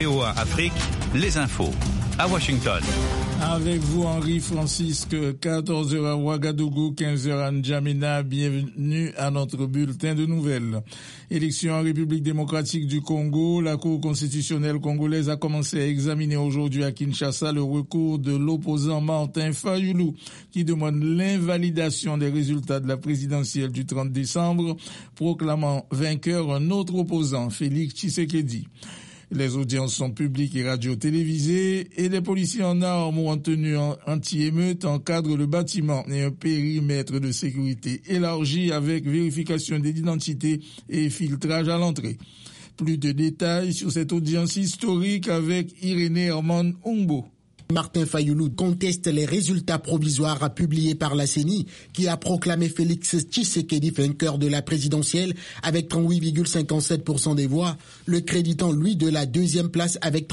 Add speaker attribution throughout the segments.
Speaker 1: VOA Afrique, les infos. À Washington.
Speaker 2: Avec vous, Henri-Francisque, 14h à Ouagadougou, 15h à N'Djamena. Bienvenue à notre bulletin de nouvelles. Élection en République démocratique du Congo. La Cour constitutionnelle congolaise a commencé à examiner aujourd'hui à Kinshasa le recours de l'opposant Martin Fayulu qui demande l'invalidation des résultats de la présidentielle du 30 décembre, proclamant vainqueur un autre opposant, Félix Tshisekedi. Les audiences sont publiques et radio-télévisées et les policiers en armes ou en tenue anti-émeute encadrent le bâtiment et un périmètre de sécurité élargi avec vérification d'identité et filtrage à l'entrée. Plus de détails sur cette audience historique avec Irénée Herman Umbo.
Speaker 3: Martin Fayulu conteste les résultats provisoires publiés par la CENI qui a proclamé Félix Tshisekedi vainqueur de la présidentielle avec 38,57% des voix, le créditant lui de la deuxième place avec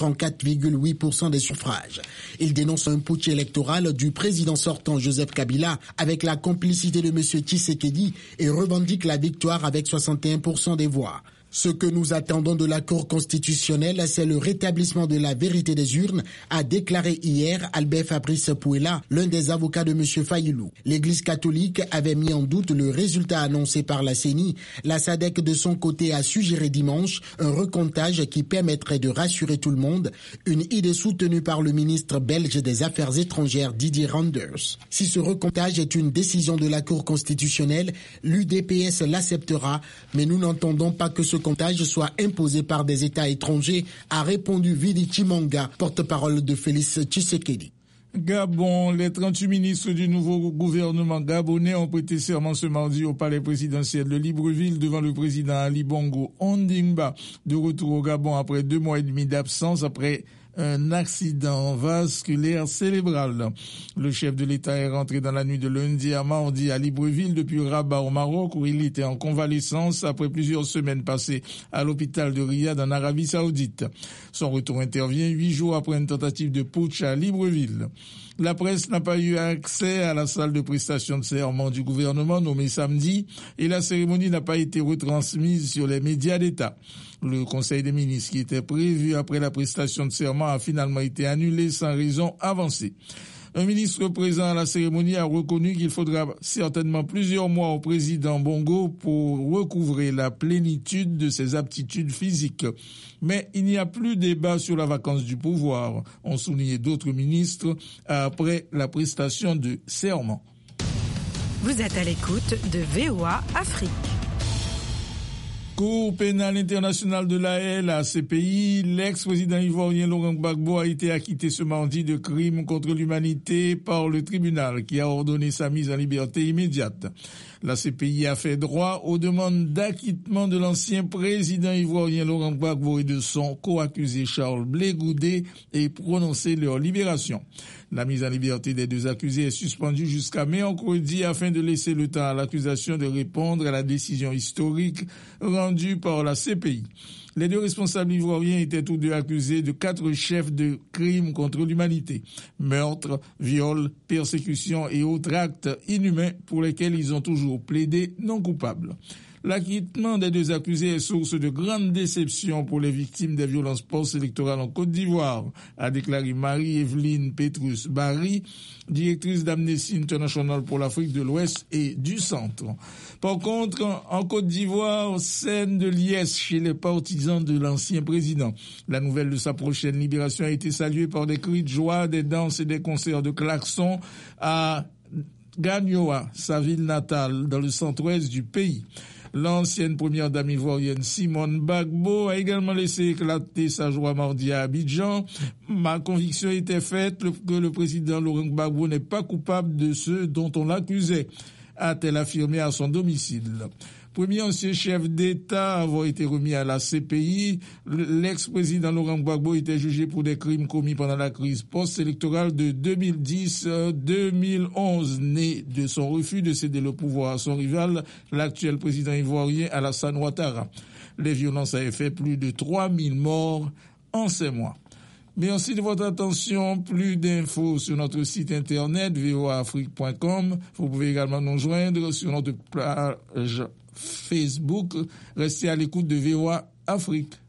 Speaker 3: 34,8% des suffrages. Il dénonce un putsch électoral du président sortant Joseph Kabila avec la complicité de M. Tshisekedi et revendique la victoire avec 61% des voix. Ce que nous attendons de la Cour constitutionnelle, c'est le rétablissement de la vérité des urnes, a déclaré hier Albert Fabrice Pouela, l'un des avocats de M. Fayulu. L'Église catholique avait mis en doute le résultat annoncé par la CENI. La SADC de son côté a suggéré dimanche un recomptage qui permettrait de rassurer tout le monde, une idée soutenue par le ministre belge des Affaires étrangères Didier Reynders. Si ce recomptage est une décision de la Cour constitutionnelle, l'UDPS l'acceptera, mais nous n'entendons pas que ce comptage soit imposé par des États étrangers, a répondu Vili Chimanga, porte-parole de Félix Tshisekedi.
Speaker 2: Gabon, les 38 ministres du nouveau gouvernement gabonais ont prêté serment ce mardi au palais présidentiel de Libreville devant le président Ali Bongo Ondimba, de retour au Gabon après 2 mois et demi d'absence après un accident vasculaire cérébral. Le chef de l'État est rentré dans la nuit de lundi à mardi à Libreville depuis Rabat au Maroc où il était en convalescence après plusieurs semaines passées à l'hôpital de Riyad en Arabie Saoudite. Son retour intervient 8 jours après une tentative de putsch à Libreville. La presse n'a pas eu accès à la salle de prestation de serment du gouvernement nommée samedi et la cérémonie n'a pas été retransmise sur les médias d'État. Le Conseil des ministres qui était prévu après la prestation de serment a finalement été annulé sans raison avancée. Un ministre présent à la cérémonie a reconnu qu'il faudra certainement plusieurs mois au président Bongo pour recouvrer la plénitude de ses aptitudes physiques. Mais il n'y a plus débat sur la vacance du pouvoir, ont souligné d'autres ministres après la prestation de serment.
Speaker 4: Vous êtes à l'écoute de VOA Afrique.
Speaker 2: Cour pénale internationale de La Haye, la CPI, l'ex-président ivoirien Laurent Gbagbo a été acquitté ce mardi de crimes contre l'humanité par le tribunal qui a ordonné sa mise en liberté immédiate. La CPI a fait droit aux demandes d'acquittement de l'ancien président ivoirien Laurent Gbagbo et de son co-accusé Charles Blé Goudé et prononcé leur libération. La mise en liberté des 2 accusés est suspendue jusqu'à mercredi afin de laisser le temps à l'accusation de répondre à la décision historique rendue par la CPI. Les 2 responsables ivoiriens étaient tous 2 accusés de 4 chefs de crimes contre l'humanité. Meurtre, viol, persécution et autres actes inhumains pour lesquels ils ont toujours plaidé non coupables. L'acquittement des 2 accusés est source de grande déception pour les victimes des violences post-électorales en Côte d'Ivoire, a déclaré Marie-Evelyne Petrus-Barry, directrice d'Amnesty International pour l'Afrique de l'Ouest et du Centre. Par contre, en Côte d'Ivoire, scène de liesse chez les partisans de l'ancien président. La nouvelle de sa prochaine libération a été saluée par des cris de joie, des danses et des concerts de klaxons à Gagnoa, sa ville natale, dans le centre-ouest du pays. L'ancienne première dame ivoirienne Simone Gbagbo a également laissé éclater sa joie mardi à Abidjan. Ma conviction était faite que le président Laurent Gbagbo n'est pas coupable de ce dont on l'accusait, a-t-elle affirmé à son domicile. Premier ancien chef d'État à avoir été remis à la CPI, l'ex-président Laurent Gbagbo était jugé pour des crimes commis pendant la crise post-électorale de 2010-2011, né de son refus de céder le pouvoir à son rival, l'actuel président ivoirien Alassane Ouattara. Les violences avaient fait plus de 3000 morts en 5 mois. Merci de votre attention. Plus d'infos sur notre site internet voaafrique.com. Vous pouvez également nous joindre sur notre page Facebook. Restez à l'écoute de VOA Afrique.